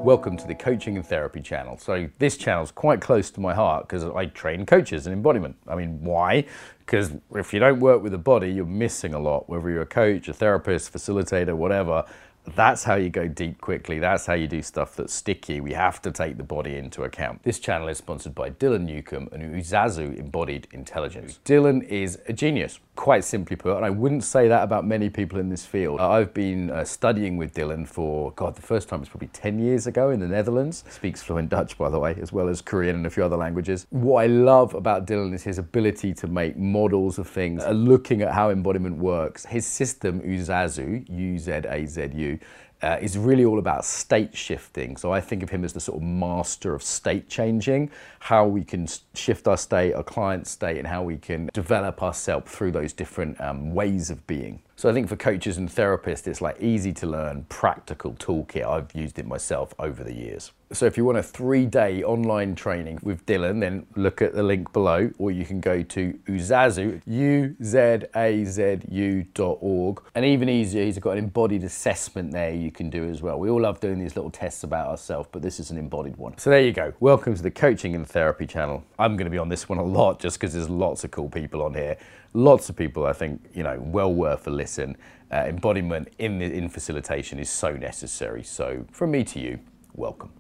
Welcome to the Coaching and Therapy channel. So this channel is quite close to my heart because I train coaches in embodiment. I mean, why? Because if you don't work with the body, you're missing a lot. Whether you're a coach, a therapist, facilitator, whatever, that's how you go deep quickly. That's how you do stuff that's sticky. We have to take the body into account. This channel is sponsored by Dylan Newcomb and Uzazu Embodied Intelligence. Dylan is a genius, quite simply put, and I wouldn't say that about many people in this field. I've been studying with Dylan for, God, the first time was probably 10 years ago in the Netherlands. Speaks fluent Dutch, by the way, as well as Korean and a few other languages. What I love about Dylan is his ability to make models of things, looking at how embodiment works. His system, Uzazu, U-Z-A-Z-U, is really all about state shifting. So I think of him as the sort of master of state changing, how we can shift our state, our client's state, and how we can develop ourselves through those different ways of being. So I think for coaches and therapists, it's like easy to learn, practical toolkit. I've used it myself over the years. So if you want a 3-day online training with Dylan, then look at the link below, or you can go to Uzazu, uzazu.org. And even easier, he's got an embodied assessment there you can do as well. We all love doing these little tests about ourselves, but this is an embodied one. So there you go. Welcome to the Coaching and Therapy channel. I'm going to be on this one a lot just because there's lots of cool people on here. Lots of people, I think, you know, well worth a listen. Embodiment in facilitation is so necessary. So from me to you, welcome.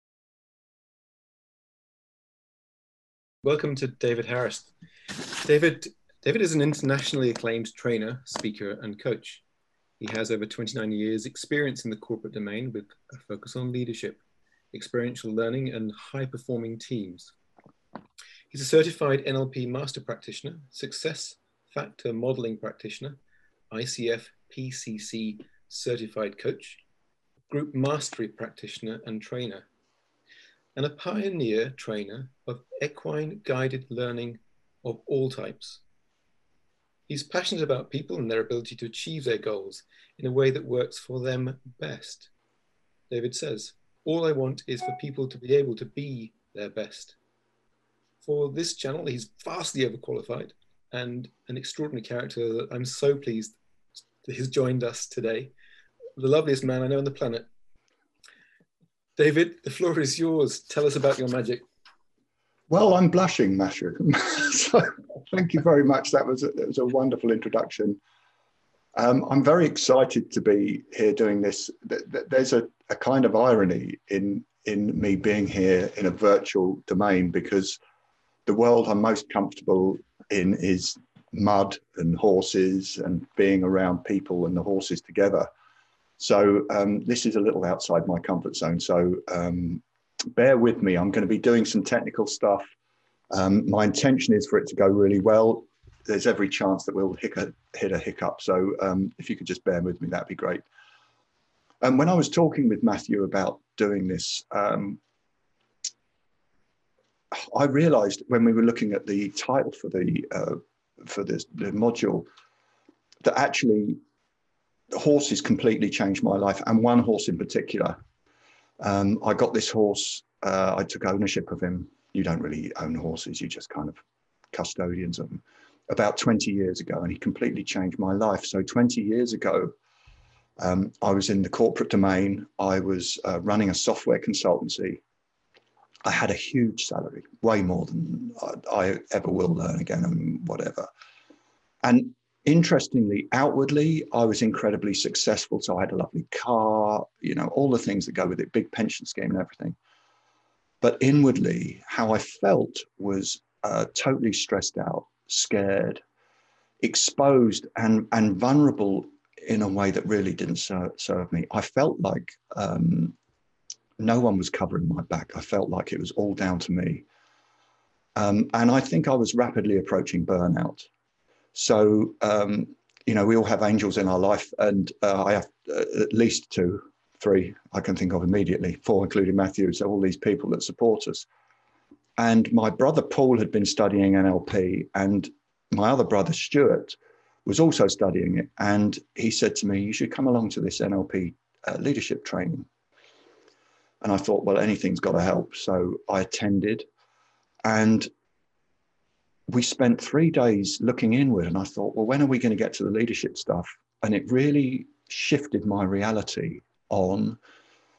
Welcome to David Harris. David is an internationally acclaimed trainer, speaker, and coach. He has over 29 years experience in the corporate domain with a focus on leadership, experiential learning, and high-performing teams. He's a certified NLP master practitioner, success factor modeling practitioner, ICF PCC certified coach, group mastery practitioner and trainer, and a pioneer trainer of equine guided learning of all types. He's passionate about people and their ability to achieve their goals in a way that works for them best. David says, "All I want is for people to be able to be their best." For this channel, he's vastly overqualified and an extraordinary character that I'm so pleased that he's joined us today. The loveliest man I know on the planet. David, the floor is yours. Tell us about your magic. Well, I'm blushing, Matthew. So thank you very much. That was a wonderful introduction. I'm very excited to be here doing this. There's a kind of irony in me being here in a virtual domain, because the world I'm most comfortable in is mud and horses and being around people and the horses together. So this is a little outside my comfort zone. So bear with me. I'm going to be doing some technical stuff. My intention is for it to go really well. There's every chance that we'll hit a hiccup. So if you could just bear with me, that'd be great. And when I was talking with Matthew about doing this, I realized when we were looking at the title for the module that actually horses completely changed my life, and one horse in particular. I got this horse, I took ownership of him. You don't really own horses, you just kind of custodians of them, about 20 years ago, and he completely changed my life. So 20 years ago, I was in the corporate domain. I was running a software consultancy. I had a huge salary, way more than I ever will learn again and whatever. And interestingly, outwardly, I was incredibly successful. So I had a lovely car, you know, all the things that go with it, big pension scheme and everything. But inwardly, how I felt was totally stressed out, scared, exposed and vulnerable in a way that really didn't serve me. I felt like no one was covering my back. I felt like it was all down to me. And I think I was rapidly approaching burnout. So, you know, we all have angels in our life, and I have at least 2, 3 I can think of immediately, 4, including Matthew, so all these people that support us. And my brother Paul had been studying NLP, and my other brother Stuart was also studying it. And he said to me, "You should come along to this NLP leadership training." And I thought, well, anything's got to help. So I attended, and we spent 3 days looking inward, and I thought, well, when are we going to get to the leadership stuff? And it really shifted my reality on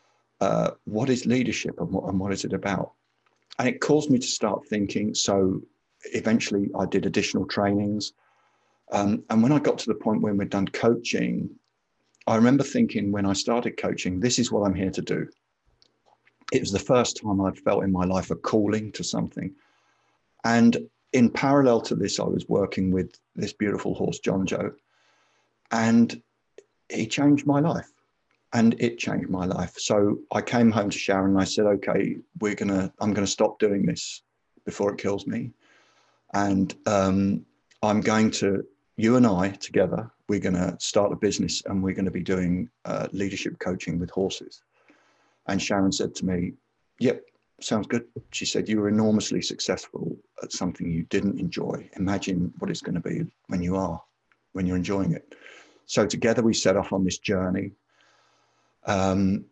what is leadership and what is it about? And it caused me to start thinking. So eventually I did additional trainings. And when I got to the point when we'd done coaching, I remember thinking when I started coaching, this is what I'm here to do. It was the first time I'd felt in my life a calling to something. And in parallel to this, I was working with this beautiful horse, John Joe, and he changed my life. And it changed my life. So I came home to Sharon and I said, okay, I'm gonna stop doing this before it kills me. And I'm going to, you and I together, we're gonna start a business and we're gonna be doing leadership coaching with horses. And Sharon said to me, yep, sounds good. She said, you were enormously successful at something you didn't enjoy. Imagine what it's gonna be when you're enjoying it. So together we set off on this journey. And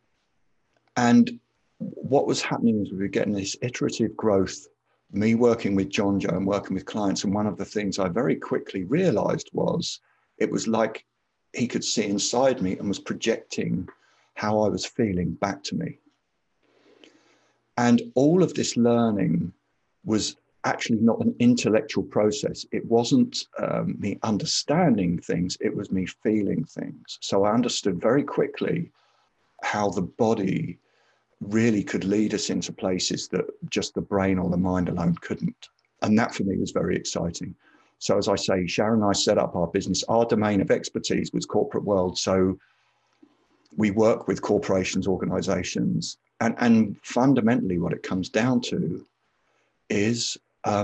what was happening is we were getting this iterative growth, me working with John Joe and working with clients. And one of the things I very quickly realized was it was like he could see inside me and was projecting how I was feeling back to me. And all of this learning was actually not an intellectual process. It wasn't me understanding things, it was me feeling things. So I understood very quickly how the body really could lead us into places that just the brain or the mind alone couldn't. And that for me was very exciting. So as I say, Sharon and I set up our business. Our domain of expertise was corporate world. So we work with corporations, organizations, and fundamentally what it comes down to is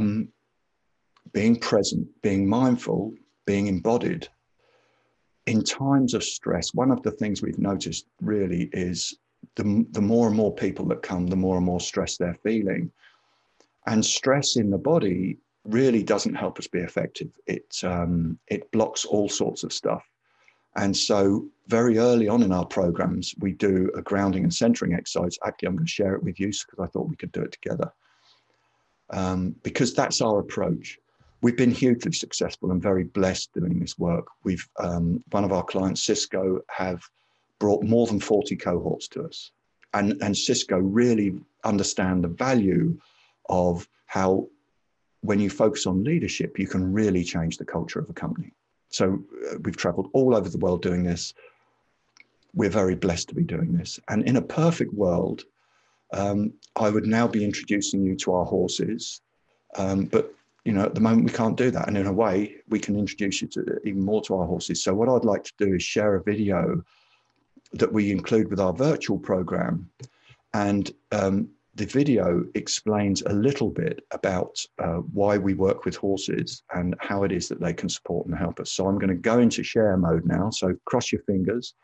being present, being mindful, being embodied. In times of stress, one of the things we've noticed really is the more and more people that come, the more and more stress they're feeling. And stress in the body really doesn't help us be effective. It blocks all sorts of stuff. And so very early on in our programs, we do a grounding and centering exercise. Actually, I'm going to share it with you because I thought we could do it together. Because that's our approach. We've been hugely successful and very blessed doing this work. We've one of our clients, Cisco, have brought more than 40 cohorts to us. And Cisco really understand the value of how when you focus on leadership, you can really change the culture of a company. So we've traveled all over the world doing this. We're very blessed to be doing this. And in a perfect world, I would now be introducing you to our horses, but at the moment we can't do that. And in a way, we can introduce you to even more to our horses. So what I'd like to do is share a video that we include with our virtual program. And the video explains a little bit about why we work with horses and how it is that they can support and help us. So I'm going to go into share mode now. So cross your fingers.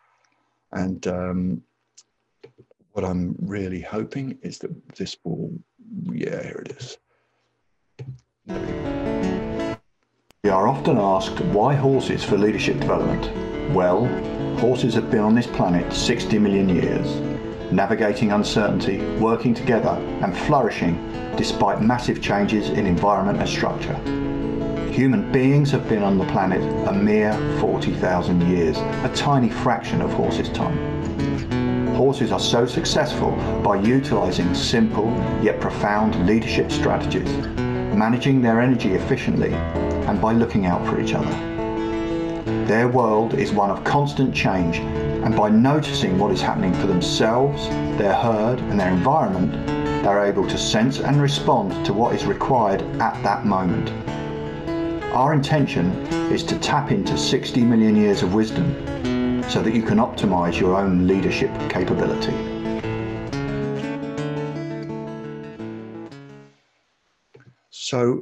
And what I'm really hoping is that this will, yeah, here it is. There we go. We are often asked, why horses for leadership development? Well, horses have been on this planet 60 million years, navigating uncertainty, working together and flourishing despite massive changes in environment and structure. Human beings have been on the planet a mere 40,000 years, a tiny fraction of horses' time. Horses are so successful by utilising simple yet profound leadership strategies, managing their energy efficiently, and by looking out for each other. Their world is one of constant change, and by noticing what is happening for themselves, their herd, and their environment, they're able to sense and respond to what is required at that moment. Our intention is to tap into 60 million years of wisdom so that you can optimize your own leadership capability. So,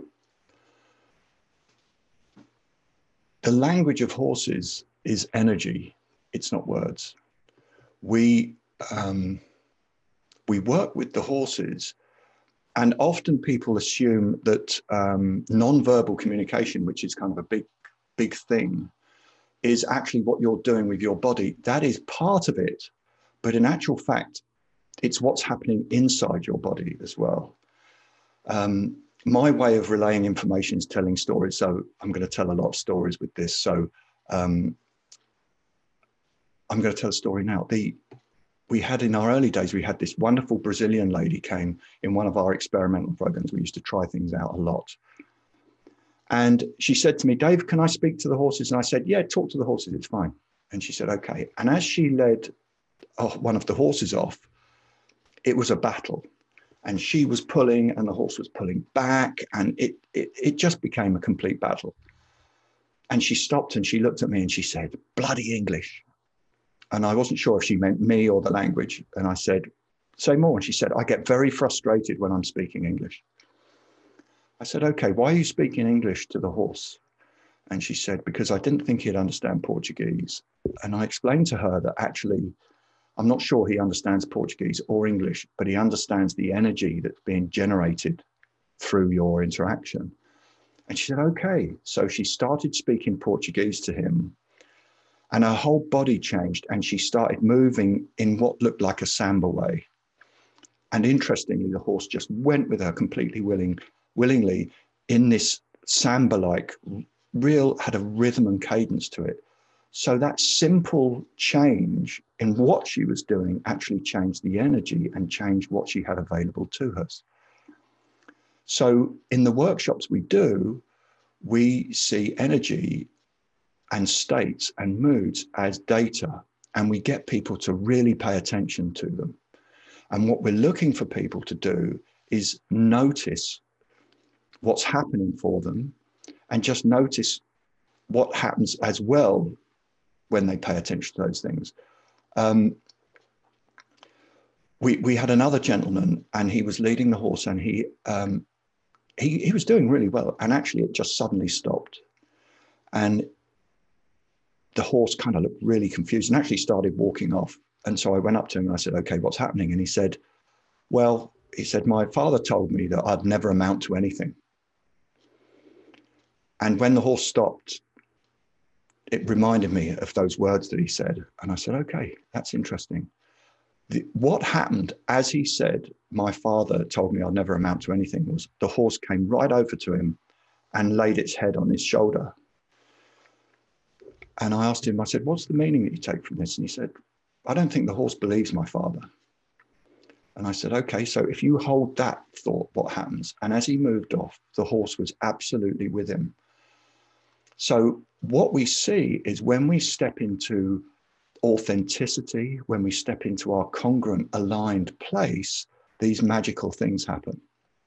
the language of horses is energy. It's not words. We work with the horses, and often people assume that non-verbal communication, which is kind of a big thing, is actually what you're doing with your body. That is part of it, but in actual fact, it's what's happening inside your body as well. My way of relaying information is telling stories. So I'm going to tell a lot of stories with this. So I'm going to tell a story now. we had in our early days, we had this wonderful Brazilian lady came in one of our experimental programs. We used to try things out a lot. And she said to me, Dave, can I speak to the horses? And I said, yeah, talk to the horses, it's fine. And she said, okay. And as she led one of the horses off, it was a battle. And she was pulling and the horse was pulling back, and it just became a complete battle. And she stopped and she looked at me and she said, bloody English. And I wasn't sure if she meant me or the language. And I said, say more. And she said, I get very frustrated when I'm speaking English. I said, okay, why are you speaking English to the horse? And she said, because I didn't think he'd understand Portuguese. And I explained to her that actually, I'm not sure he understands Portuguese or English, but he understands the energy that's being generated through your interaction. And she said, okay. So she started speaking Portuguese to him, and her whole body changed, and she started moving in what looked like a samba way. And interestingly, the horse just went with her completely willingly in this samba-like, had a rhythm and cadence to it. So that simple change in what she was doing actually changed the energy and changed what she had available to her. So in the workshops we do, we see energy and states and moods as data, and we get people to really pay attention to them. And what we're looking for people to do is notice what's happening for them, and just notice what happens as well when they pay attention to those things. We had another gentleman, and he was leading the horse, and he was doing really well, and actually it just suddenly stopped, and the horse kind of looked really confused and actually started walking off. And so I went up to him and I said, okay, what's happening? And he said, well, my father told me that I'd never amount to anything. And when the horse stopped, it reminded me of those words that he said. And I said, okay, that's interesting. What happened as he said, my father told me I'd never amount to anything, was the horse came right over to him and laid its head on his shoulder. And I asked him, I said, what's the meaning that you take from this? And he said, I don't think the horse believes my father. And I said, okay, so if you hold that thought, what happens? And as he moved off, the horse was absolutely with him. So what we see is when we step into authenticity, when we step into our congruent, aligned place, these magical things happen.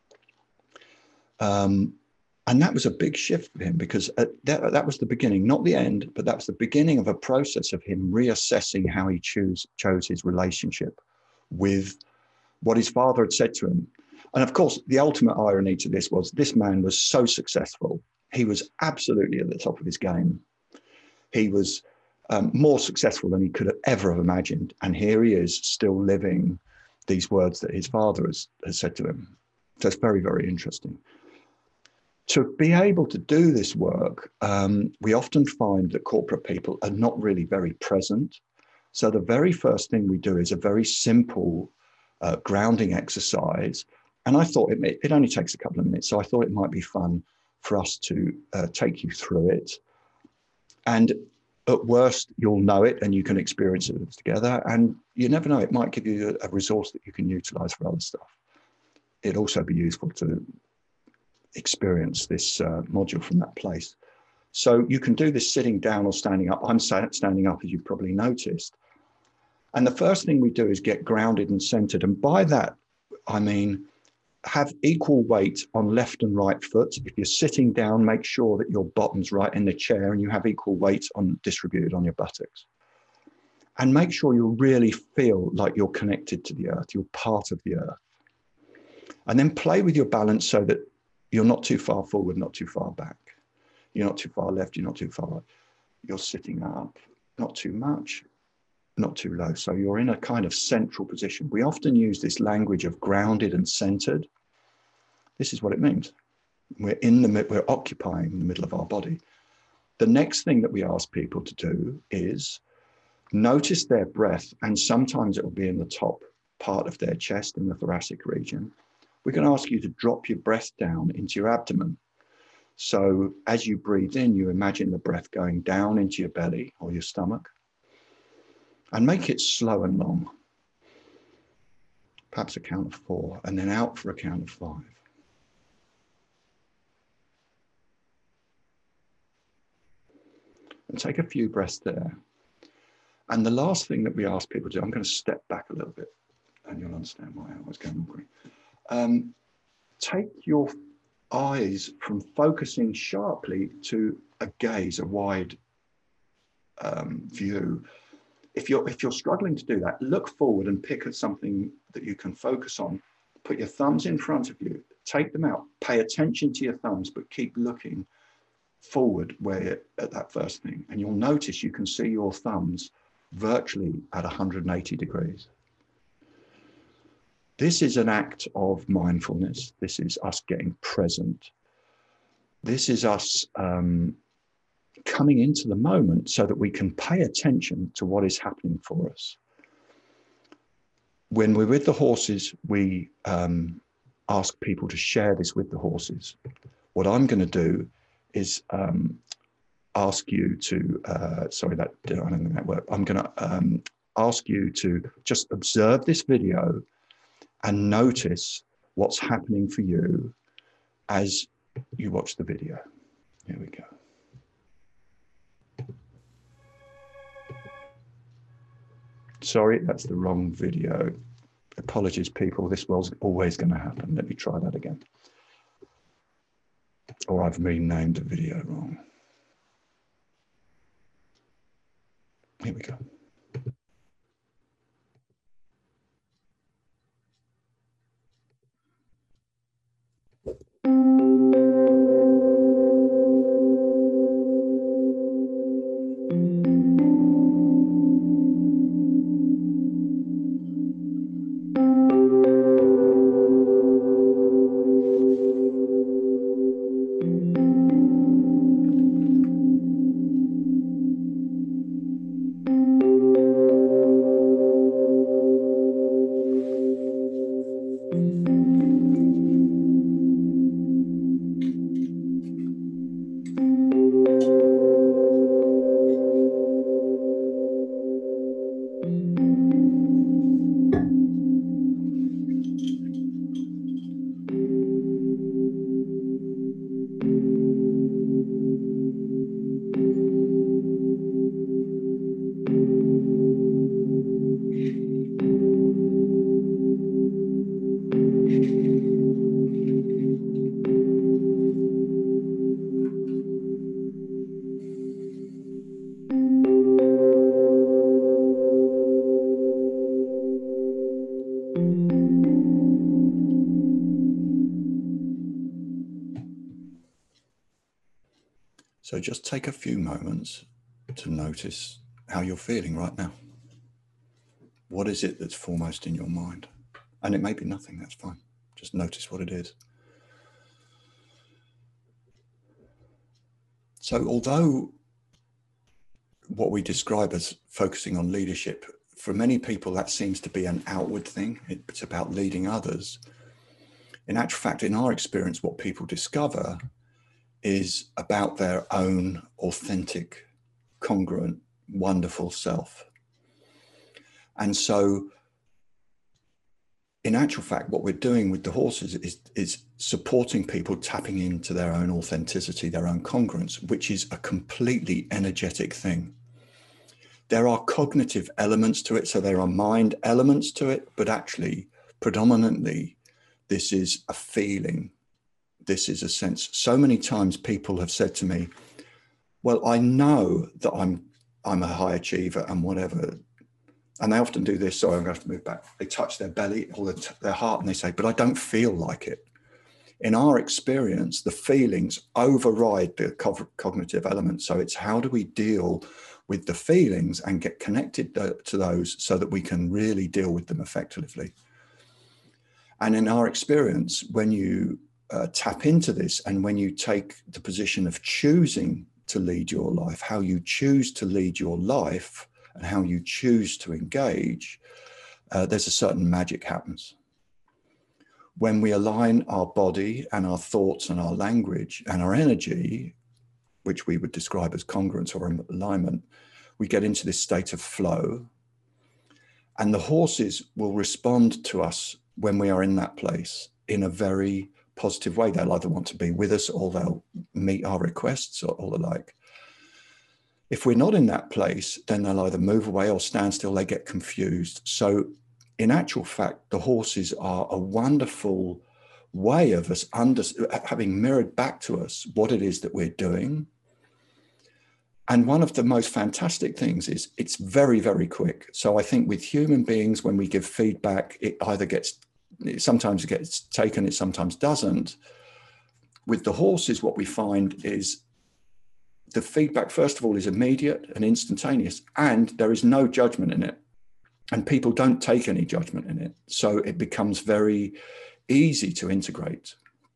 And that was a big shift for him, because that was the beginning, not the end, but that was the beginning of a process of him reassessing how he chose his relationship with what his father had said to him. And of course, the ultimate irony to this was this man was so successful. He was absolutely at the top of his game. He was more successful than he could have ever have imagined. And here he is still living these words that his father has said to him. So it's very, very interesting. To be able to do this work, we often find that corporate people are not really very present. So the very first thing we do is a very simple grounding exercise. And I thought it only takes a couple of minutes. So I thought it might be fun for us to take you through it. And at worst, you'll know it and you can experience it together. And you never know, it might give you a resource that you can utilize for other stuff. It'd also be useful to experience this module from that place. So you can do this sitting down or standing up. I'm standing up, as you've probably noticed. And the first thing we do is get grounded and centered. And by that, I mean, have equal weight on left and right foot. If you're sitting down, make sure that your bottom's right in the chair and you have equal weight distributed on your buttocks. And make sure you really feel like you're connected to the earth, you're part of the earth. And then play with your balance so that you're not too far forward, not too far back. You're not too far left, you're not too far right. You're sitting up, not too much, not too low. So you're in a kind of central position. We often use this language of grounded and centered. This is what it means. We're occupying the middle of our body. The next thing that we ask people to do is notice their breath, and sometimes it will be in the top part of their chest, in the thoracic region. We're going to ask you to drop your breath down into your abdomen. So as you breathe in, you imagine the breath going down into your belly or your stomach, and make it slow and long. perhaps a count of 4, and then out for a count of 5. And take a few breaths there. And the last thing that we ask people to do, I'm going to step back a little bit, and you'll understand why I was going green. Take your eyes from focusing sharply to a gaze, a wide view. If you're struggling to do that, look forward and pick at something that you can focus on. Put your thumbs in front of you, take them out, pay attention to your thumbs, but keep looking forward at that first thing. And you'll notice you can see your thumbs virtually at 180 degrees. This is an act of mindfulness. This is us getting present. This is us coming into the moment so that we can pay attention to what is happening for us. When we're with the horses, we ask people to share this with the horses. What I'm going to do is ask you to, sorry, I don't think that worked. I'm going to ask you to just observe this video and notice what's happening for you as you watch the video. Here we go. Sorry, that's the wrong video. Apologies, people. This was always going to happen. Let me try that again. Or I've renamed the video wrong. Here we go. So just take a few moments to notice how you're feeling right now. What is it that's foremost in your mind? And it may be nothing, that's fine. Just notice what it is. So although what we describe as focusing on leadership, for many people that seems to be an outward thing, it's about leading others. In actual fact, in our experience, what people discover is about their own authentic, congruent, wonderful self. And so in actual fact, what we're doing with the horses is supporting people tapping into their own authenticity, their own congruence, which is a completely energetic thing. There are cognitive elements to it, so there are mind elements to it, but actually, predominantly, this is a feeling. This is a sense. So many times people have said to me, well, I know that I'm a high achiever and whatever. And they often do this. Sorry, I'm going to have to move back. They touch their belly or their heart and they say, but I don't feel like it. In our experience, the feelings override the cognitive elements. So it's how do we deal with the feelings and get connected to those so that we can really deal with them effectively. And in our experience, when you tap into this and when you take the position of choosing to lead your life, how you choose to lead your life and how you choose to engage, there's a certain magic happens. When we align our body and our thoughts and our language and our energy, which we would describe as congruence or alignment, we get into this state of flow. And the horses will respond to us when we are in that place in a very positive way. They'll either want to be with us or they'll meet our requests or the like. If we're not in that place, then they'll either move away or stand still. They get confused. So in actual fact, the horses are a wonderful way of us having mirrored back to us what it is that we're doing. And one of the most fantastic things is it's very, very quick. So I think with human beings, when we give feedback, sometimes it gets taken, it sometimes doesn't. With the horses, what we find is the feedback, first of all, is immediate and instantaneous, and there is no judgment in it. And people don't take any judgment in it. So it becomes very easy to integrate.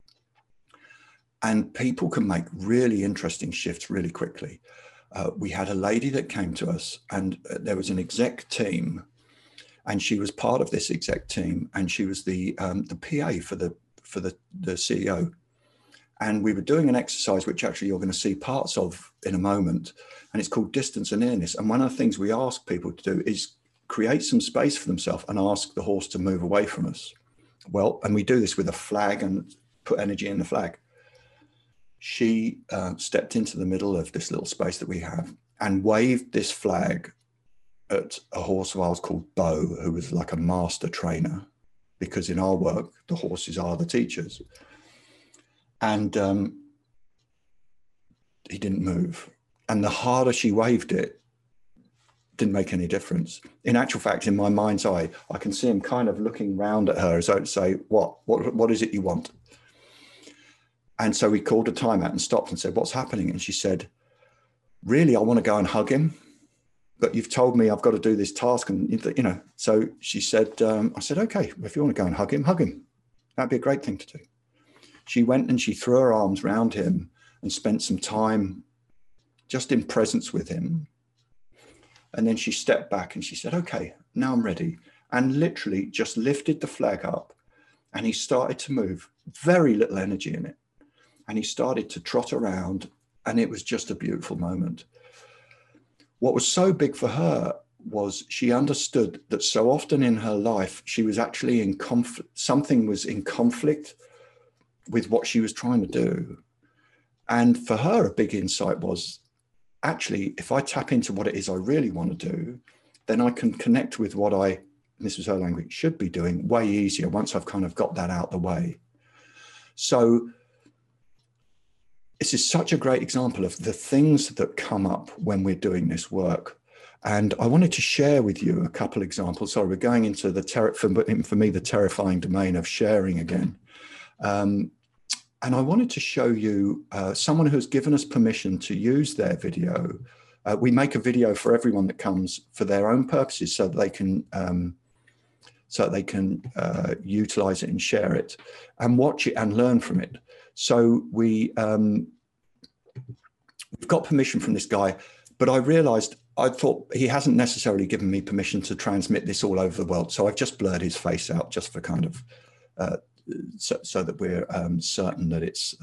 And people can make really interesting shifts really quickly. We had a lady that came to us, and there was an exec team, and she was part of this exec team, and she was the PA for the CEO. And we were doing an exercise, which actually you're going to see parts of in a moment, and it's called distance and nearness. And one of the things we ask people to do is create some space for themselves and ask the horse to move away from us. Well, and we do this with a flag and put energy in the flag. She stepped into the middle of this little space that we have and waved this flag at a horse of ours called Bo, who was like a master trainer, because in our work, the horses are the teachers. And he didn't move. And the harder she waved it, didn't make any difference. In actual fact, in my mind's eye, I can see him kind of looking round at her as though to say, what is it you want? And so we called a timeout and stopped and said, what's happening? And she said, really, I want to go and hug him, but you've told me I've got to do this task. And, so she said, I said, okay, if you want to go and hug him, that'd be a great thing to do. She went and she threw her arms around him and spent some time just in presence with him. And then she stepped back and she said, okay, now I'm ready. And literally just lifted the flag up, and he started to move, very little energy in it. And he started to trot around, and it was just a beautiful moment. What was so big for her was she understood that so often in her life, she was actually in conflict. Something was in conflict with what she was trying to do. And for her, a big insight was, actually, if I tap into what it is I really want to do, then I can connect with what this was her language, should be doing way easier once I've kind of got that out the way. So this is such a great example of the things that come up when we're doing this work. And I wanted to share with you a couple examples. Sorry, we're going into for me, the terrifying domain of sharing again. And I wanted to show you someone who's given us permission to use their video. We make a video for everyone that comes for their own purposes, so that they can utilize it and share it and watch it and learn from it. So we've got permission from this guy, but I thought he hasn't necessarily given me permission to transmit this all over the world. So I've just blurred his face out just for kind of, so that we're certain that it's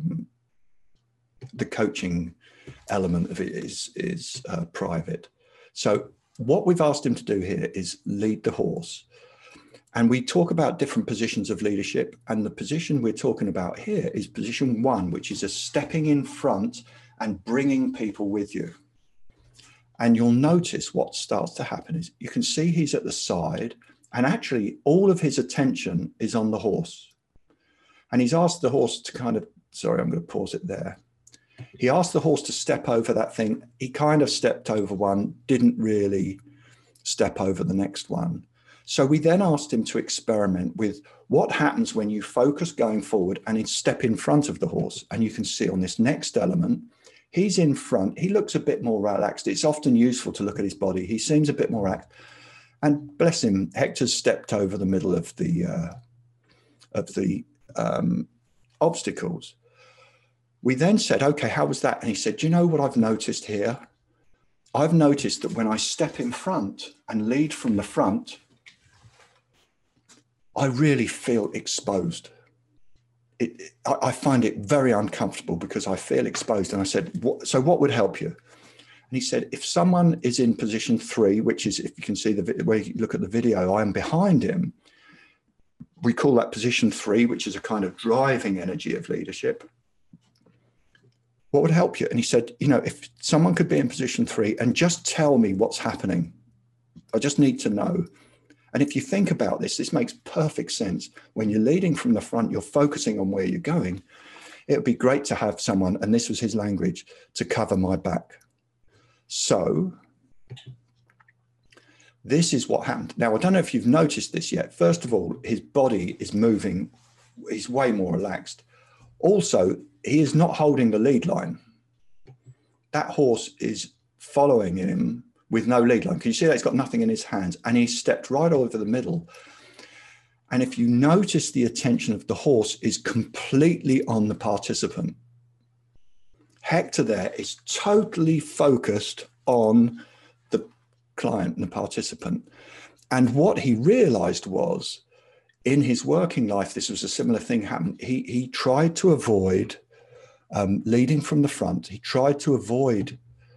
the coaching element of it is private. So what we've asked him to do here is lead the horse. And we talk about different positions of leadership. And the position we're talking about here is position 1, which is a stepping in front and bringing people with you. And you'll notice what starts to happen is you can see he's at the side, and actually all of his attention is on the horse. And he's asked the horse to kind of, sorry, I'm going to pause it there. He asked the horse to step over that thing. He kind of stepped over one, didn't really step over the next one. So we then asked him to experiment with what happens when you focus going forward and step in front of the horse. And you can see on this next element, he's in front. He looks a bit more relaxed. It's often useful to look at his body. He seems a bit more relaxed. And bless him, Hector's stepped over the middle of the obstacles. We then said, okay, how was that? And he said, do you know what I've noticed here? I've noticed that when I step in front and lead from the front, I really feel exposed. I find it very uncomfortable because I feel exposed. And I said, so what would help you? And he said, if someone is in position 3, which is, if you can see the way you look at the video, I am behind him. We call that position 3, which is a kind of driving energy of leadership. What would help you? And he said, you know, if someone could be in position 3 and just tell me what's happening, I just need to know. And if you think about this, this makes perfect sense. When you're leading from the front, you're focusing on where you're going. It would be great to have someone, and this was his language, to cover my back. So this is what happened. Now, I don't know if you've noticed this yet. First of all, his body is moving. He's way more relaxed. Also, he is not holding the lead line. That horse is following him with no lead line. Can you see that? He's got nothing in his hands, and he stepped right over the middle. And if you notice, the attention of the horse is completely on the participant. Hector there is totally focused on the client and the participant. And what he realized was, in his working life, this was a similar thing happened. He tried to avoid leading from the front. He tried to avoid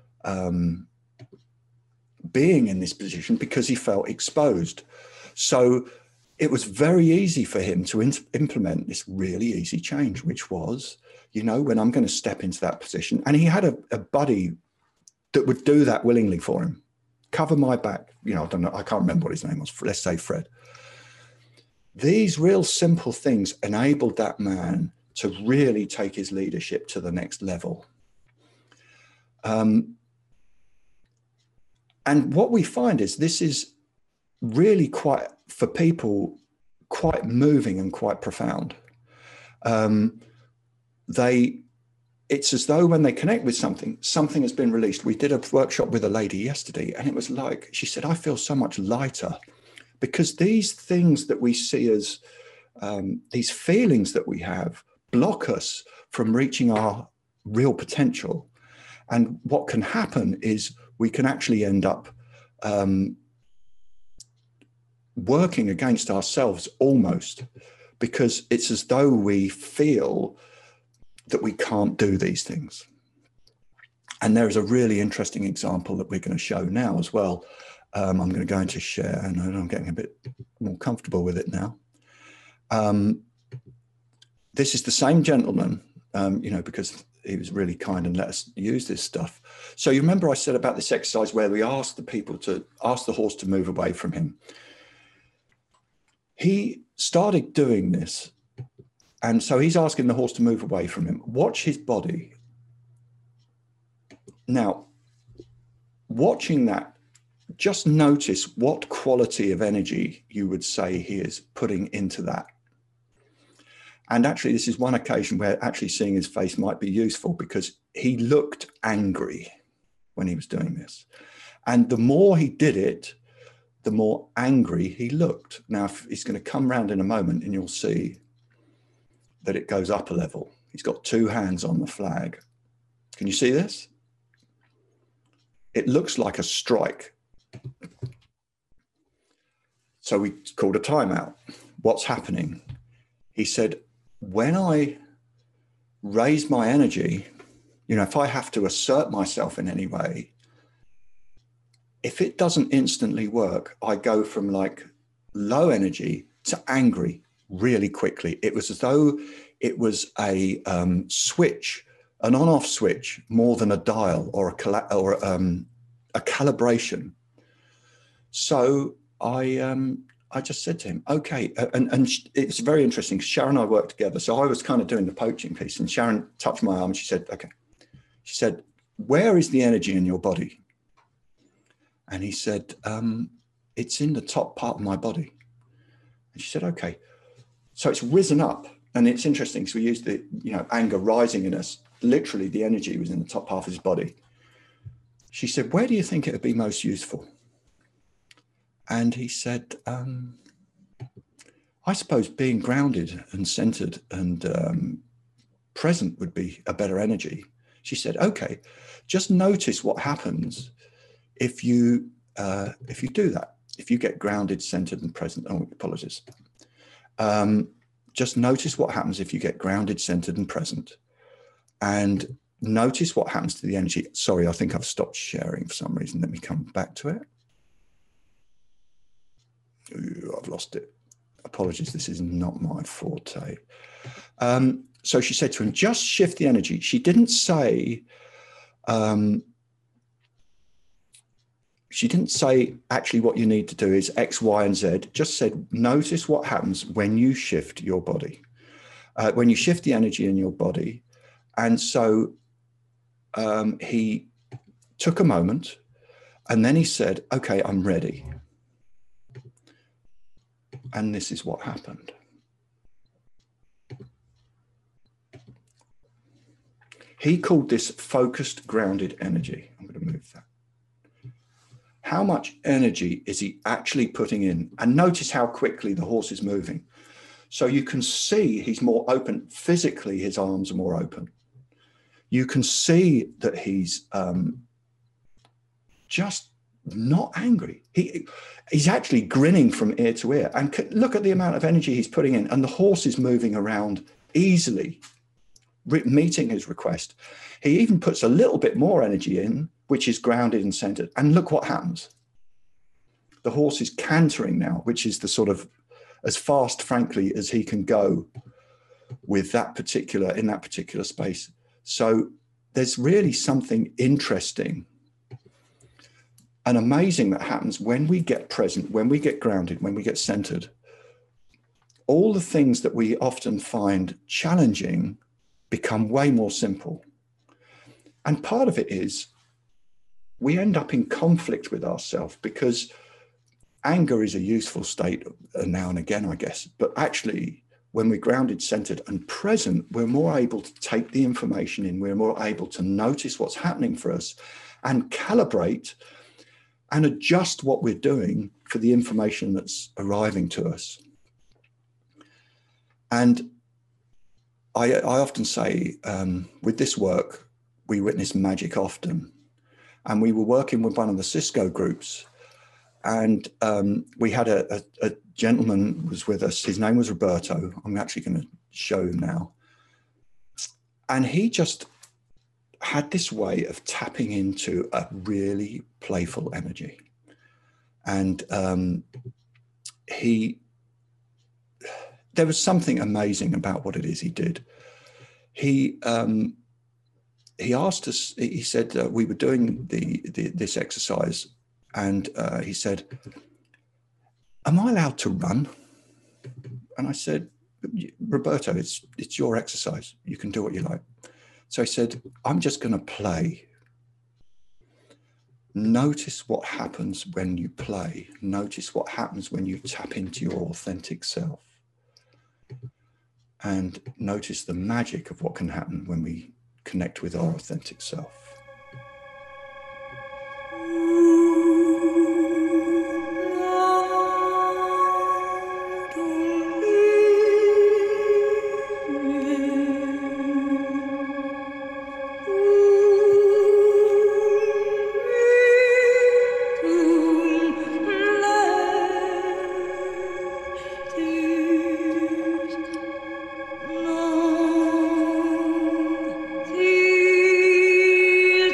being in this position because he felt exposed. So it was very easy for him to implement this really easy change, which was, you know, when I'm going to step into that position. And he had a buddy that would do that willingly for him. Cover my back. You know, I don't know. I can't remember what his name was. Let's say Fred. These real simple things enabled that man to really take his leadership to the next level. And what we find is this is really quite, for people, quite moving and quite profound. It's as though when they connect with something, something has been released. We did a workshop with a lady yesterday, and it was like, she said, I feel so much lighter, because these things that we see as these feelings that we have block us from reaching our real potential. And what can happen is we can actually end up working against ourselves almost, because it's as though we feel that we can't do these things. And there is a really interesting example that we're going to show now as well. I'm going to go into share, and I'm getting a bit more comfortable with it now. This is the same gentleman, you know, because he was really kind and let us use this stuff. So you remember I said about this exercise where we asked the people to ask the horse to move away from him. He started doing this. And so he's asking the horse to move away from him. Watch his body. Now, watching that, just notice what quality of energy you would say he is putting into that. And actually, this is one occasion where actually seeing his face might be useful, because he looked angry when he was doing this. And the more he did it, the more angry he looked. Now, he's going to come round in a moment and you'll see that it goes up a level. He's got 2 hands on the flag. Can you see this? It looks like a strike. So we called a timeout. What's happening? He said, when I raise my energy, you know, if I have to assert myself in any way, if it doesn't instantly work, I go from like low energy to angry really quickly. It was as though it was a switch, an on-off switch, more than a dial or a calibration. So I just said to him, okay, and it's very interesting. Sharon and I worked together. So I was kind of doing the poaching piece, and Sharon touched my arm and she said, okay. She said, where is the energy in your body? And he said, it's in the top part of my body. And she said, okay. So it's risen up. And it's interesting. So we used the, you know, anger rising in us. Literally the energy was in the top half of his body. She said, where do you think it would be most useful? And he said, I suppose being grounded and centered and present would be a better energy. She said, okay, just notice what happens if you do that, if you get grounded, centered and present. Oh, apologies. Just notice what happens if you get grounded, centered and present. And notice what happens to the energy. Sorry, I think I've stopped sharing for some reason. Let me come back to it. Ooh, I've lost it. Apologies, this is not my forte. So she said to him, just shift the energy. She didn't say, actually what you need to do is X, Y, and Z. Just said, notice what happens when you shift your body, when you shift the energy in your body. And so he took a moment, and then he said, okay, I'm ready. And this is what happened. He called this focused, grounded energy. I'm going to move that. How much energy is he actually putting in? And notice how quickly the horse is moving. So you can see he's more open. Physically, his arms are more open. You can see that he's just not angry. He's actually grinning from ear to ear. And look at the amount of energy he's putting in. And the horse is moving around easily, meeting his request. He even puts a little bit more energy in, which is grounded and centered. And look what happens. The horse is cantering now, which is the sort of as fast, frankly, as he can go with that particular, in that particular space. So there's really something interesting and amazing that happens when we get present, when we get grounded, when we get centered. All the things that we often find challenging become way more simple. And part of it is we end up in conflict with ourselves, because anger is a useful state now and again, I guess. But actually, when we're grounded, centered, and present, we're more able to take the information in. We're more able to notice what's happening for us and calibrate and adjust what we're doing for the information that's arriving to us. And I often say, with this work, we witness magic often. And we were working with one of the Cisco groups, and we had a gentleman was with us. His name was Roberto. I'm actually going to show him now. And he just had this way of tapping into a really playful energy. And there was something amazing about what it is he did. He asked us, he said, we were doing this exercise, and he said, am I allowed to run? And I said, Roberto, it's your exercise. You can do what you like. So he said, I'm just going to play. Notice what happens when you play. Notice what happens when you tap into your authentic self. And notice the magic of what can happen when we connect with our authentic self. Thank you.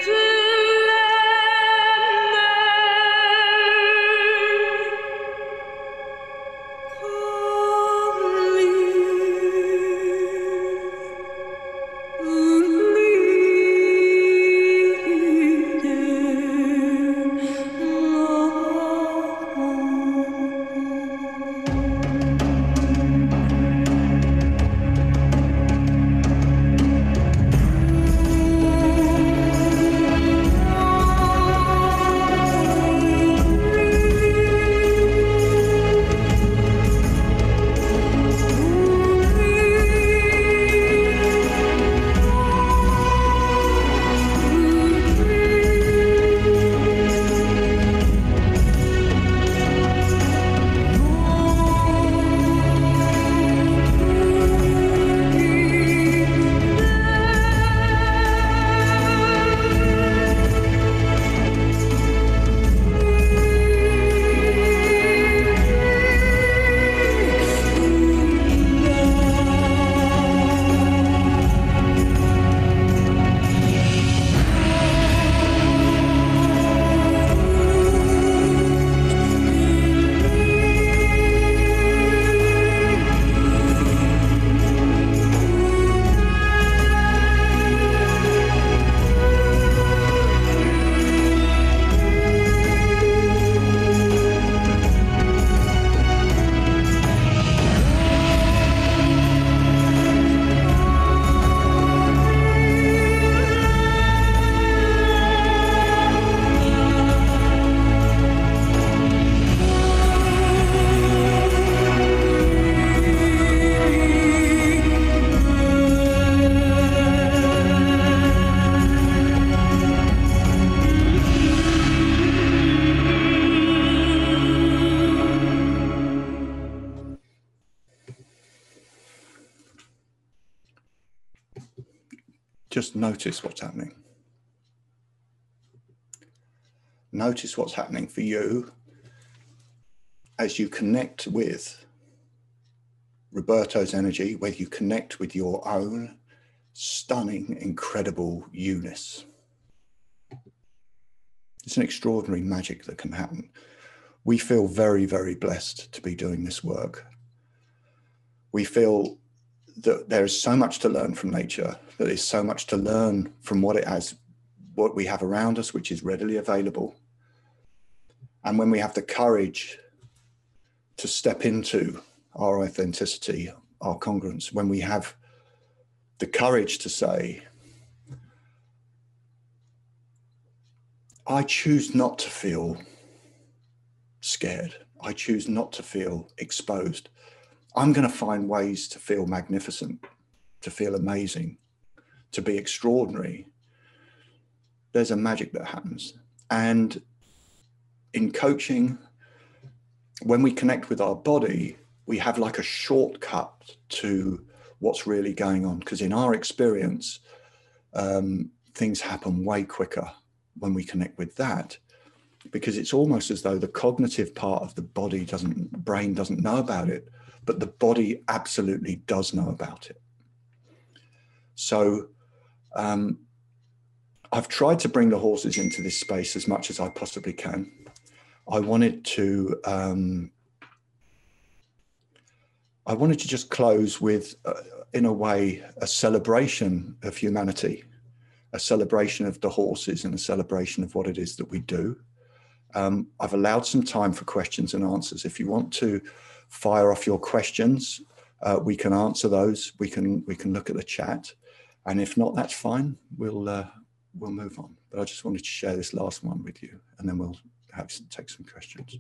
just notice what's happening. Notice what's happening for you as you connect with Roberto's energy, where you connect with your own stunning, incredible you-ness. It's an extraordinary magic that can happen. We feel very, very blessed to be doing this work. We feel that there is so much to learn from nature, that there's so much to learn from what we have around us, which is readily available. And when we have the courage to step into our authenticity, our congruence, when we have the courage to say, I choose not to feel scared. I choose not to feel exposed. I'm going to find ways to feel magnificent, to feel amazing, to be extraordinary. There's a magic that happens. And in coaching, when we connect with our body, we have like a shortcut to what's really going on. Because in our experience, things happen way quicker when we connect with that, because it's almost as though the cognitive part of the brain doesn't know about it, but the body absolutely does know about it. So I've tried to bring the horses into this space as much as I possibly can. I wanted to just close with, in a way, a celebration of humanity, a celebration of the horses, and a celebration of what it is that we do. I've allowed some time for questions and answers. If you want to fire off your questions, we can answer those. We can look at the chat, and if not, that's fine. We'll move on. But I just wanted to share this last one with you, and then we'll take some questions.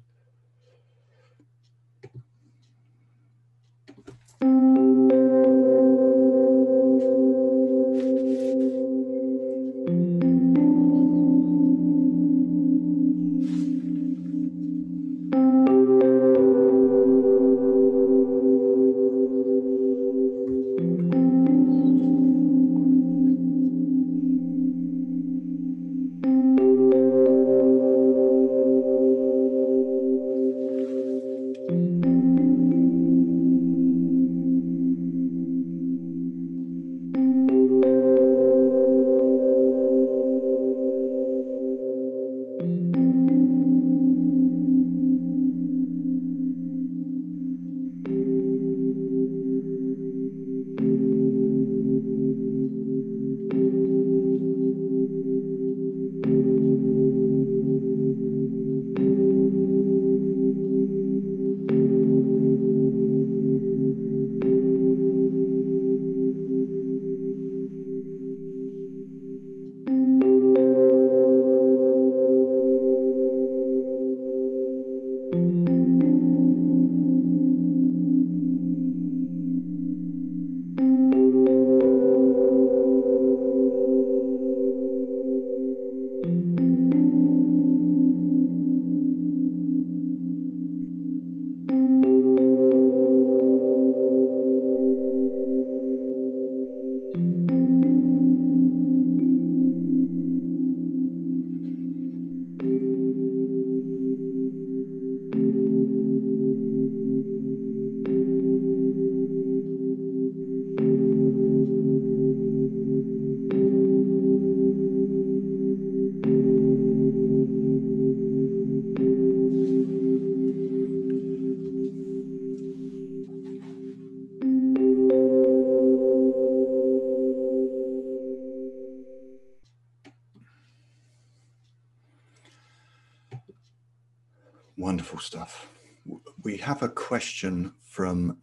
Wonderful stuff. We have a question from,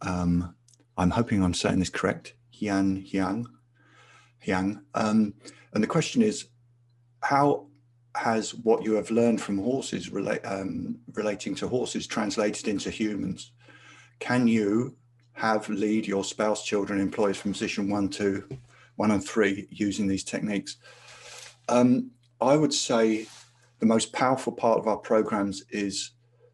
I'm hoping I'm saying this correct, Hyang. And the question is, how has what you have learned from horses relating to horses translated into humans? Can you lead your spouse, children, employees from position 1 and 3 using these techniques? I would say the most powerful part of our programs is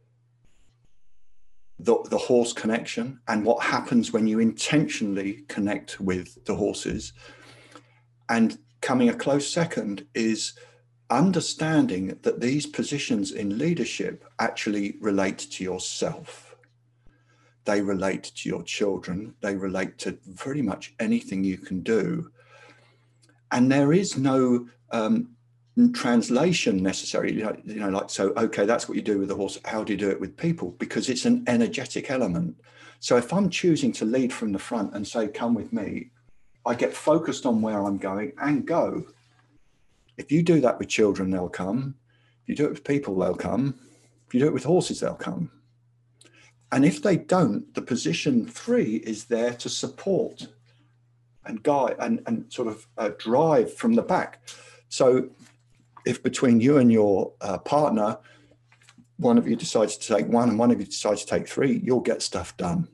the horse connection and what happens when you intentionally connect with the horses. And coming a close second is understanding that these positions in leadership actually relate to yourself. They relate to your children. They relate to pretty much anything you can do. And there is no translation necessary, like, so, okay, that's what you do with the horse. How do you do it with people? Because it's an energetic element. So if I'm choosing to lead from the front and say, come with me, I get focused on where I'm going and go. If you do that with children, they'll come. If you do it with people, they'll come. If you do it with horses, they'll come. And if they don't, the position 3 is there to support and guide and sort of drive from the back. So if between you and your partner, one of you decides to take 1 and one of you decides to take 3, you'll get stuff done.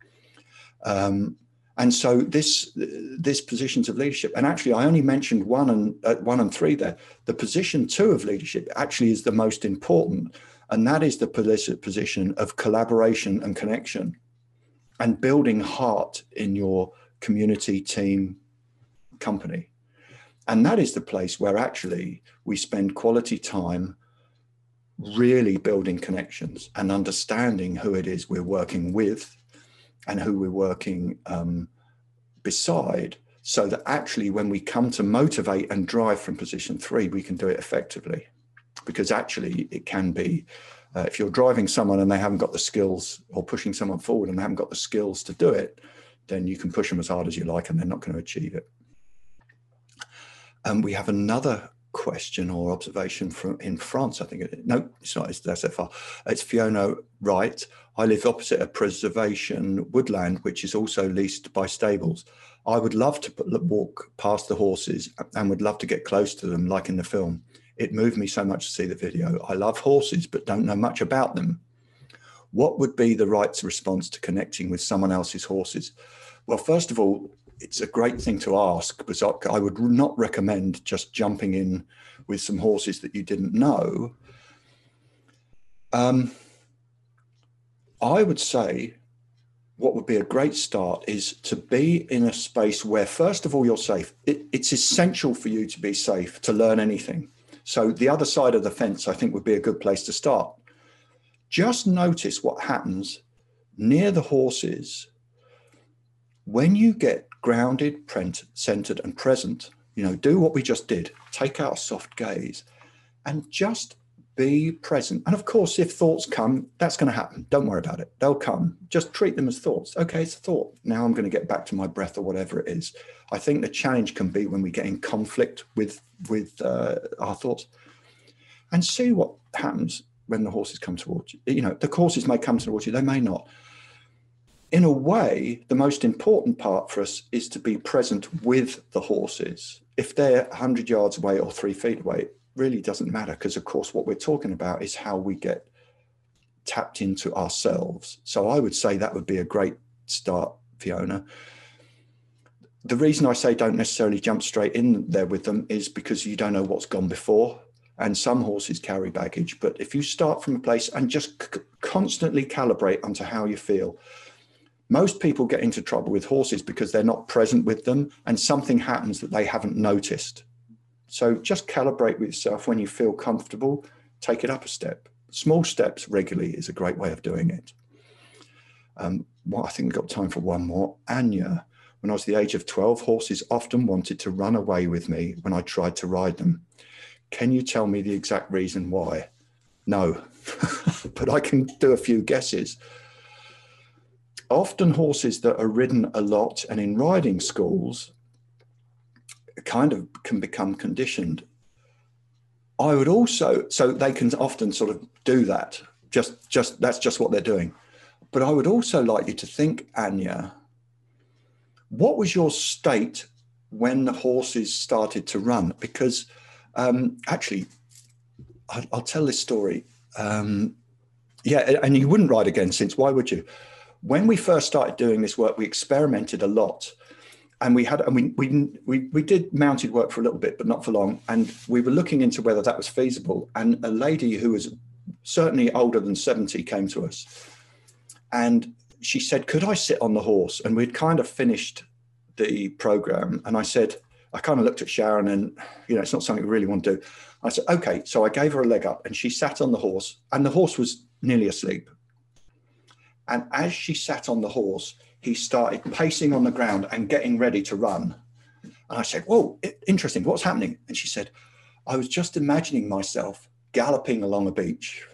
And so this positions of leadership, and actually I only mentioned 1 and 3 there. The position 2 of leadership actually is the most important, and that is the position of collaboration and connection and building heart in your community, team, company. And that is the place where actually we spend quality time really building connections and understanding who it is we're working with and who we're working beside, so that actually when we come to motivate and drive from position 3, we can do it effectively. Because actually it can be, if you're driving someone and they haven't got the skills, or pushing someone forward and they haven't got the skills to do it, then you can push them as hard as you like and they're not going to achieve it. We have another question or observation from in France, I think. No, it's not. It's SFR. It's Fiona Wright. I live opposite a preservation woodland, which is also leased by stables. I would love to walk past the horses and would love to get close to them, like in the film. It moved me so much to see the video. I love horses, but don't know much about them. What would be the right response to connecting with someone else's horses? Well, first of all, it's a great thing to ask, because I would not recommend just jumping in with some horses that you didn't know. I would say what would be a great start is to be in a space where, first of all, you're safe. It's essential for you to be safe to learn anything. So the other side of the fence, I think, would be a good place to start. Just notice what happens near the horses when you get grounded, centered, and present. Do what we just did. Take out a soft gaze and just be present. And of course, if thoughts come, that's going to happen. Don't worry about it. They'll come. Just treat them as thoughts. Okay, it's a thought. Now I'm going to get back to my breath or whatever it is. I think the challenge can be when we get in conflict with our thoughts, and see what happens when the horses come towards you. The horses may come towards you. They may not. In a way, the most important part for us is to be present with the horses. If they're 100 yards away or 3 feet away, it really doesn't matter, because, of course, what we're talking about is how we get tapped into ourselves. So I would say that would be a great start, Fiona. The reason I say don't necessarily jump straight in there with them is because you don't know what's gone before. And some horses carry baggage. But if you start from a place and just constantly calibrate onto how you feel. Most people get into trouble with horses because they're not present with them and something happens that they haven't noticed. So just calibrate with yourself. When you feel comfortable, take it up a step. Small steps regularly is a great way of doing it. I think we've got time for one more. Anya, when I was the age of 12, horses often wanted to run away with me when I tried to ride them. Can you tell me the exact reason why? No, but I can do a few guesses. Often horses that are ridden a lot and in riding schools kind of can become conditioned. I would also, so they can often sort of do that. Just that's just what they're doing. But I would also like you to think, Anya, what was your state when the horses started to run? Because actually, I'll tell this story. Yeah, and you wouldn't ride again since, why would you? When we first started doing this work, we experimented a lot, and we did mounted work for a little bit, but not for long. And we were looking into whether that was feasible. And a lady who was certainly older than 70 came to us, and she said, "Could I sit on the horse?" And we'd kind of finished the program, and I said, I kind of looked at Sharon and, it's not something we really want to do. I said, okay. So I gave her a leg up and she sat on the horse and the horse was nearly asleep. And as she sat on the horse, he started pacing on the ground and getting ready to run. And I said, whoa, interesting. What's happening? And she said, I was just imagining myself galloping along a beach.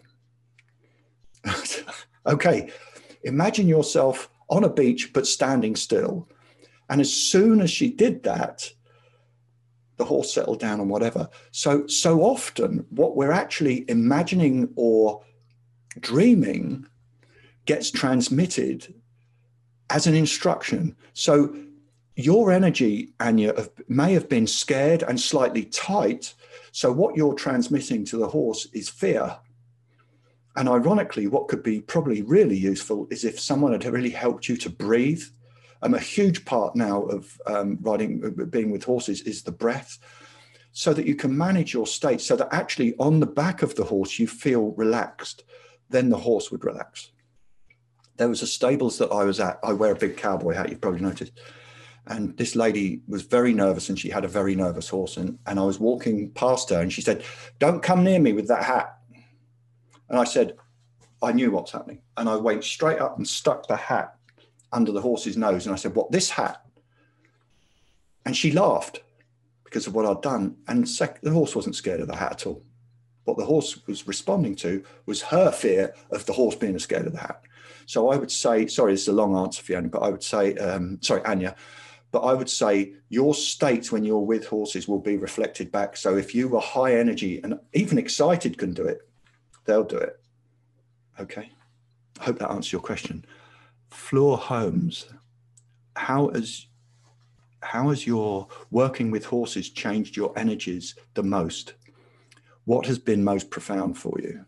Okay, imagine yourself on a beach, but standing still. And as soon as she did that, the horse settled down and whatever. So often what we're actually imagining or dreaming gets transmitted as an instruction. So your energy, Anya, may have been scared and slightly tight. So what you're transmitting to the horse is fear. And ironically, what could be probably really useful is if someone had really helped you to breathe. A huge part now of being with horses is the breath, so that you can manage your state, so that actually on the back of the horse, you feel relaxed. Then the horse would relax. There was a stables that I was at. I wear a big cowboy hat, you've probably noticed. And this lady was very nervous and she had a very nervous horse. And I was walking past her and she said, don't come near me with that hat. And I said, I knew what's happening. And I went straight up and stuck the hat under the horse's nose. And I said, what, this hat? And she laughed because of what I'd done. And the horse wasn't scared of the hat at all. What the horse was responding to was her fear of the horse being scared of the hat. So I would say, sorry, this is a long answer for you, Anya, but I would say, sorry, Anya, but I would say your state when you're with horses will be reflected back. So if you were high energy and even excited can do it, they'll do it. Okay. I hope that answers your question. Fleur Holmes, how has your working with horses changed your energies the most? What has been most profound for you?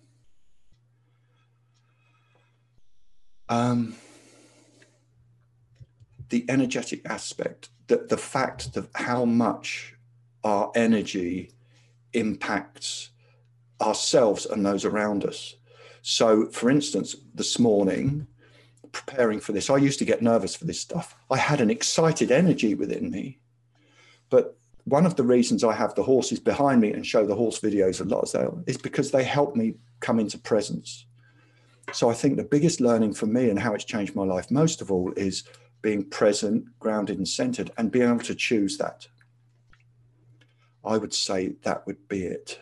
The energetic aspect, the fact of how much our energy impacts ourselves and those around us. So, for instance, this morning, preparing for this, I used to get nervous for this stuff. I had an excited energy within me. But one of the reasons I have the horses behind me and show the horse videos a lot is because they help me come into presence. So I think the biggest learning for me and how it's changed my life most of all is being present, grounded and centered and being able to choose that. I would say that would be it.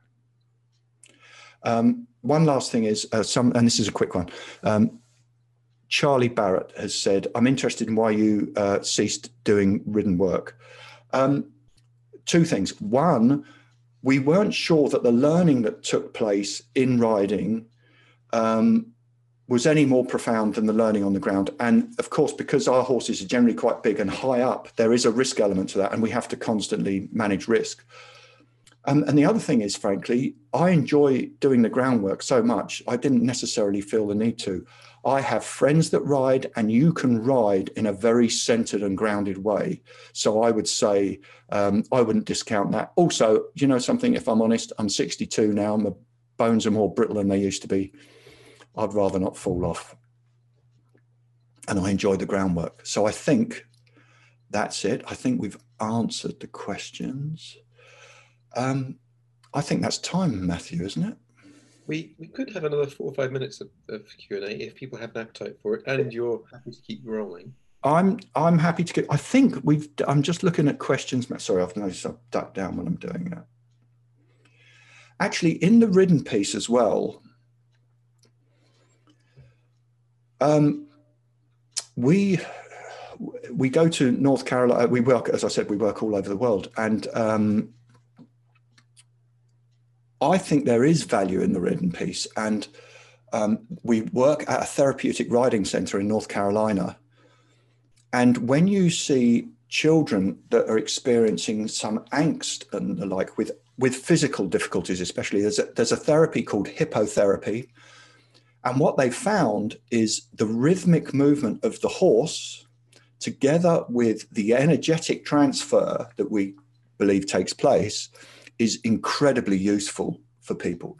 One last thing is, and this is a quick one. Charlie Barrett has said, I'm interested in why you ceased doing ridden work. Two things. One, we weren't sure that the learning that took place in riding was any more profound than the learning on the ground. And of course, because our horses are generally quite big and high up, there is a risk element to that, and we have to constantly manage risk. And the other thing is, frankly, I enjoy doing the groundwork so much, I didn't necessarily feel the need to. I have friends that ride, and you can ride in a very centered and grounded way. So I would say I wouldn't discount that. Also, you know something, if I'm honest, I'm 62 now, my bones are more brittle than they used to be. I'd rather not fall off. And I enjoy the groundwork. So I think that's it. I think we've answered the questions. I think that's time, Matthew, isn't it? We could have another 4 or 5 minutes of Q&A if people have an appetite for it, and you're happy to keep rolling. I'm happy to get. I think I'm just looking at questions. Sorry, I've noticed I've ducked down when I'm doing that. Actually, in the ridden piece as well, we go to North Carolina. We work, as I said, we work all over the world, and I think there is value in the ridden piece. And we work at a therapeutic riding center in North Carolina. And when you see children that are experiencing some angst and the like with physical difficulties, especially, there's a therapy called hippotherapy. And what they found is the rhythmic movement of the horse together with the energetic transfer that we believe takes place is incredibly useful for people,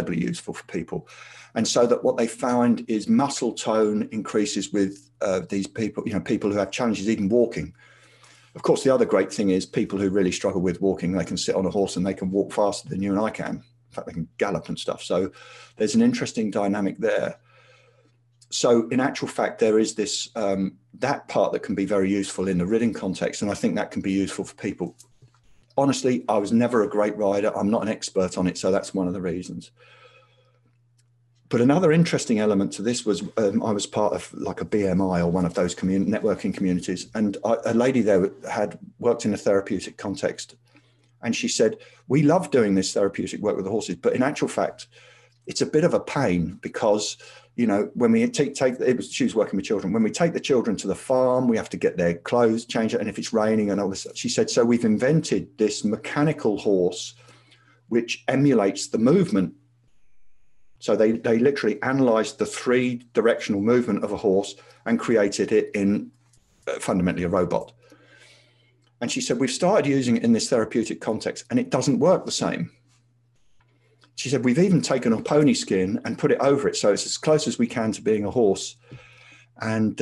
And so that what they find is muscle tone increases with these people, people who have challenges even walking. Of course, the other great thing is people who really struggle with walking, they can sit on a horse and they can walk faster than you and I can. In fact, they can gallop and stuff. So there's an interesting dynamic there. So in actual fact, there is this, that part that can be very useful in the riding context. And I think that can be useful for people. Honestly, I was never a great rider. I'm not an expert on it. So that's one of the reasons. But another interesting element to this was I was part of like a BMI or one of those networking communities. And a lady there had worked in a therapeutic context. And she said, we love doing this therapeutic work with the horses, but in actual fact, it's a bit of a pain because, you know, when we she was working with children, when we take the children to the farm, we have to get their clothes, change it. And if it's raining and all this, she said, so we've invented this mechanical horse, which emulates the movement. So they literally analyzed the 3-directional movement of a horse and created it in fundamentally a robot. And she said, we've started using it in this therapeutic context and it doesn't work the same. She said, we've even taken a pony skin and put it over it. So it's as close as we can to being a horse. And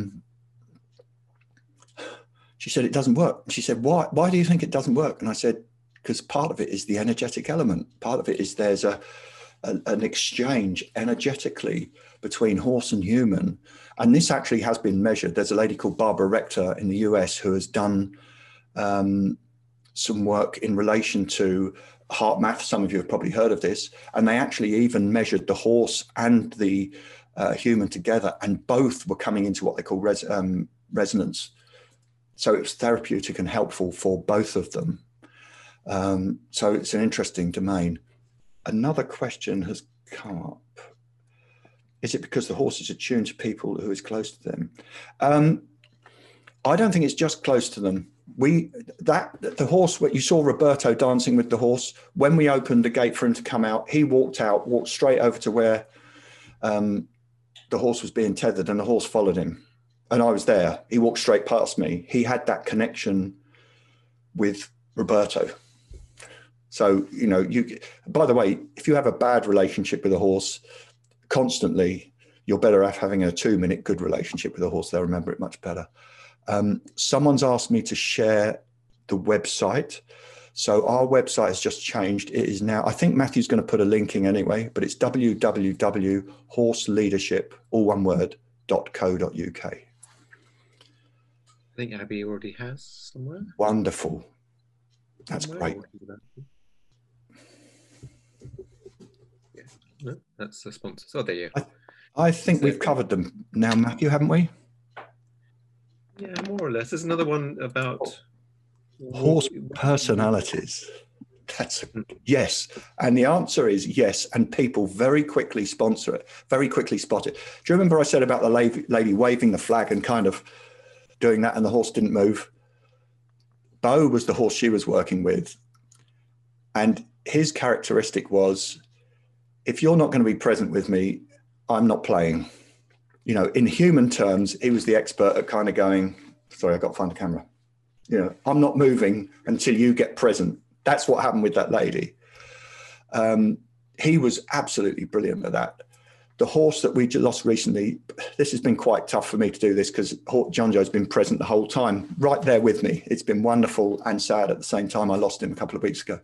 she said, it doesn't work. She said, why do you think it doesn't work? And I said, because part of it is the energetic element. Part of it is there's an exchange energetically between horse and human. And this actually has been measured. There's a lady called Barbara Rector in the US who has done some work in relation to HeartMath. Some of you have probably heard of this. And they actually even measured the horse and the human together, and both were coming into what they call resonance. So it was therapeutic and helpful for both of them. So it's an interesting domain. Another question has come up. Is it because the horse is attuned to people who is close to them? I don't think it's just close to them. The horse, you saw Roberto dancing with the horse. When we opened the gate for him to come out, he walked straight over to where the horse was being tethered, and the horse followed him. And I was there. He walked straight past me. He had that connection with Roberto. So, you know, by the way, if you have a bad relationship with a horse constantly, you're better off having a 2-minute good relationship with a horse. They'll remember it much better. Someone's asked me to share the website. So our website has just changed. It is now, I think Matthew's going to put a link in anyway, but it's www.horseleadership, all one word, .co.uk. I think Abby already has somewhere. Wonderful. That's great. Yeah. No, that's the sponsors. Oh, there you go. I think we've covered them now, Matthew, haven't we? Yeah, more or less. There's another one about horse personalities. That's yes. And the answer is yes. And people very quickly sponsor it, very quickly spot it. Do you remember I said about the lady waving the flag and kind of doing that and the horse didn't move? Bo was the horse she was working with. And his characteristic was, if you're not going to be present with me, I'm not playing. You know, in human terms, he was the expert at kind of going, sorry, I've got to find the camera. You know, I'm not moving until you get present. That's what happened with that lady. He was absolutely brilliant at that. The horse that we lost recently, this has been quite tough for me to do this because John Joe's been present the whole time, right there with me. It's been wonderful and sad at the same time. I lost him a couple of weeks ago.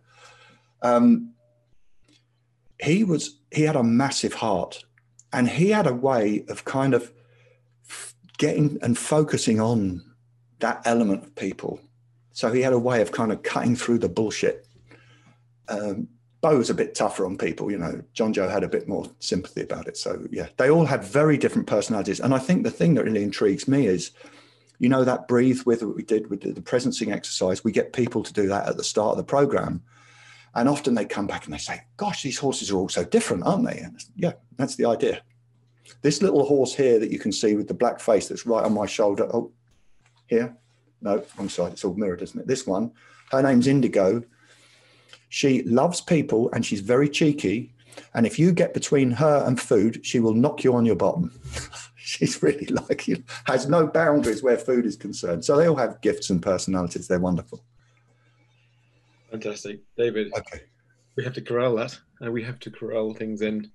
He had a massive heart, and he had a way of kind of getting and focusing on that element of people. So he had a way of kind of cutting through the bullshit. Bo was a bit tougher on people, you know. John Joe had a bit more sympathy about it. So yeah, they all had very different personalities. And I think the thing that really intrigues me is, you know, that breathe with what we did with the presencing exercise, we get people to do that at the start of the program. And often they come back and they say, gosh, these horses are all so different, aren't they? And yeah, that's the idea. This little horse here that you can see with the black face that's right on my shoulder. Oh, here. No, wrong side. It's all mirrored, isn't it? This one, her name's Indigo. She loves people and she's very cheeky. And if you get between her and food, she will knock you on your bottom. She's really like you, has no boundaries where food is concerned. So they all have gifts and personalities. They're wonderful. Fantastic. David, okay. We have to corral that, and we have to corral things in.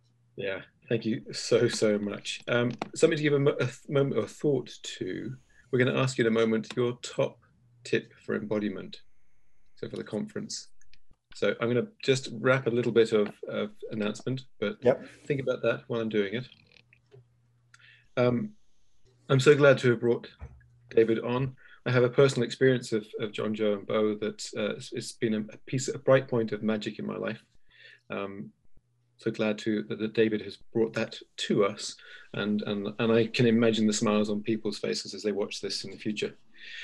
Yeah, thank you so much. Something to give a moment of thought to. we're going to ask you in a moment your top tip for embodiment, so for the conference. So I'm going to just wrap a little bit of announcement, but think about that while I'm doing it. I'm so glad to have brought David on. I have a personal experience of John, Joe and Bo that it's been a bright point of magic in my life. So glad that David has brought that to us, and I can imagine the smiles on people's faces as they watch this in the future.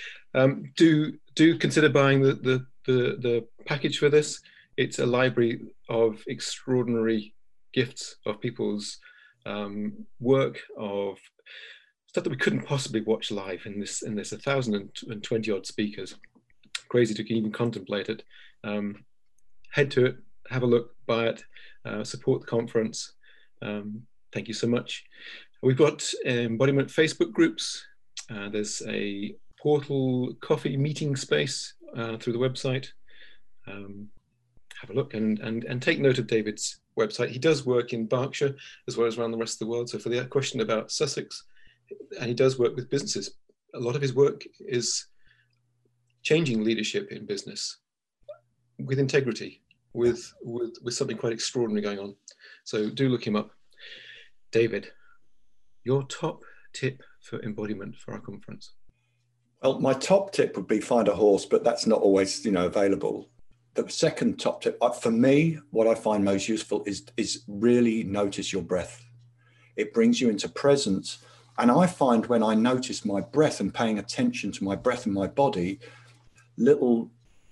Do consider buying the package for this. It's a library of extraordinary gifts of people's work, of stuff that we couldn't possibly watch live in this 1,020 odd speakers. Crazy to even contemplate it. Head to it, have a look, buy it, support the conference. Thank you so much. We've got embodiment Facebook groups. There's a portal coffee meeting space through the website. Have a look and take note of David's website. He does work in Berkshire as well as around the rest of the world. So for the question about Sussex, and he does work with businesses. A lot of his work is changing leadership in business with integrity, with something quite extraordinary going on. So do look him up. David, your top tip for embodiment for our conference? Well, my top tip would be find a horse, but that's not always, available. The second top tip, for me, what I find most useful is really notice your breath. It brings you into presence. And I find when I notice my breath and paying attention to my breath and my body, little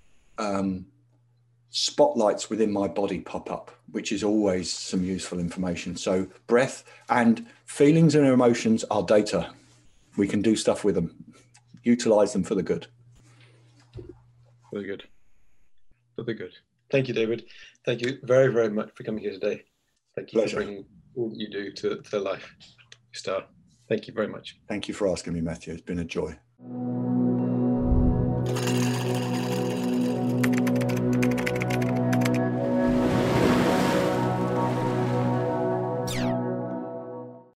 spotlights within my body pop up, which is always some useful information. So breath and feelings and emotions are data. We can do stuff with them, utilize them for the good. For the good. For the good. Thank you, David. Thank you very, very much for coming here today. Thank you for bringing all that you do to life. Star. Thank you very much. Thank you for asking me, Matthew. It's been a joy.